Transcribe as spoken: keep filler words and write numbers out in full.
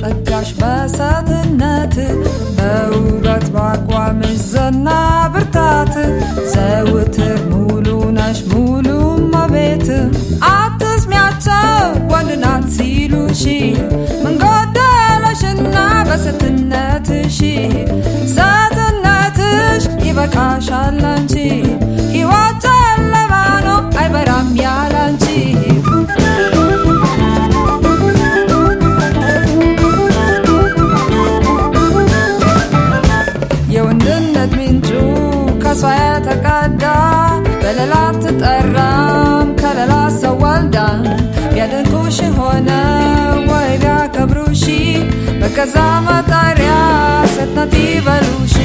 ጸጋሽ በሰትነት በውበት ባቋምሽ ዝና ብርታት ዘውትር ሙሉ ነሽ ሙሉ ማቤት አትስሚያቸው ወንድ ናት ሲሉሽ ምን ጎደለሽና በሰትነትሽ ሰትነትሽ ይበቃሻል አንቺ ሕይወት ጨለማ ነው አይበራም ያላንቺ የወንድነት ምንጩ ከሷ የተቀዳ በሌላ ትጠራም ከሌላ ሰው ወልዳ ቢያደንቁሽ ሆነ ወይ ቢያከብሩሽ በገዛ መጠሪያ ሴት ናት ይበሉሽ